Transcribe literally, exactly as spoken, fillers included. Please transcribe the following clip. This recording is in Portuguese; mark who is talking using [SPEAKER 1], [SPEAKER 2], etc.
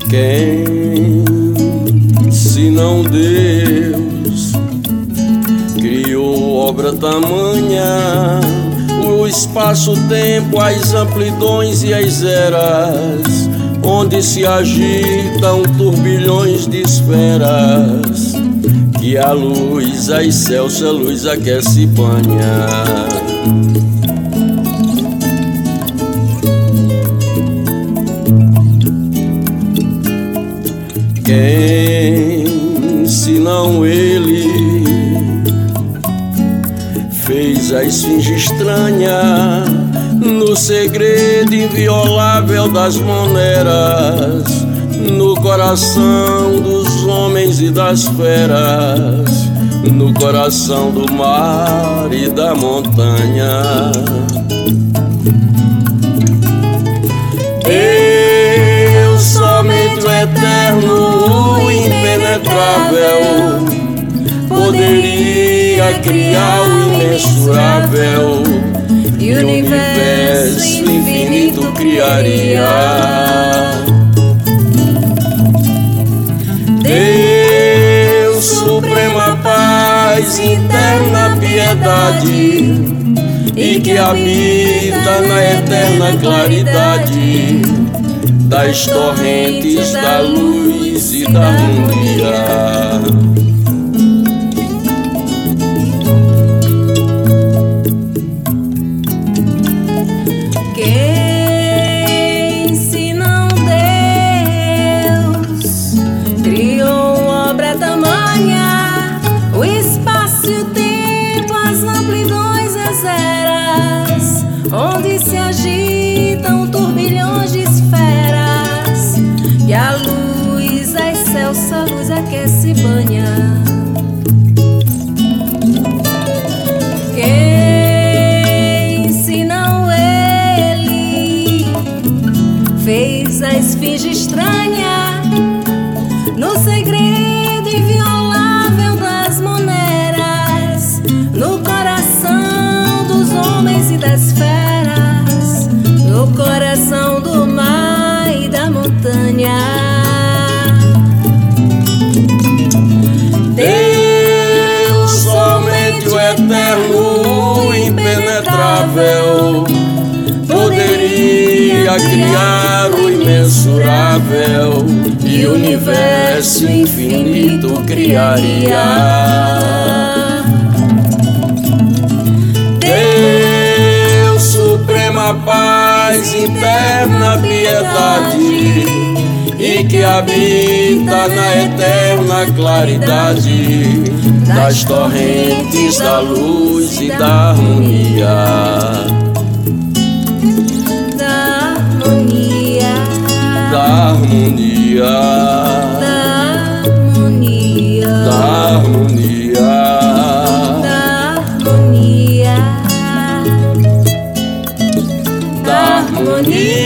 [SPEAKER 1] Quem, se não Deus, criou obra tamanha, o espaço-tempo, as amplidões e as eras, onde se agitam turbilhões de esferas, que a luz, a excelsa luz aquece e banha. Quem, se não ele, fez a esfinge estranha no segredo inviolável das moneras, no coração dos homens e das feras, no coração do mar e da montanha. Eu, somente o eterno, o impenetrável, poderia criar o imensurável, e o universo infinito criaria. Deus, suprema paz, interna piedade, e que habita na eterna claridade das torrentes da luz e da harmonia.
[SPEAKER 2] Quem, se não Deus, criou obra tamanha, o espaço e o tempo, as amplidões, as eras, onde se agitam turbilhões de esferas, e a luz, a excelsa luz aquece e banha. Quem, se não ele, fez a esfinge estranha no segredo inviolável das moneras, no coração dos homens e das feras, no coração do mar e da montanha.
[SPEAKER 1] Deus, somente o eterno, o impenetrável, poderia criar o imensurável, e o universo infinito criaria. Deus, suprema paz, interna piedade, e que habita na eterna claridade das torrentes da luz e da harmonia.
[SPEAKER 2] Da harmonia,
[SPEAKER 1] Da harmonia,
[SPEAKER 2] da harmonia,
[SPEAKER 1] da harmonia,
[SPEAKER 2] da harmonia,
[SPEAKER 1] da harmonia.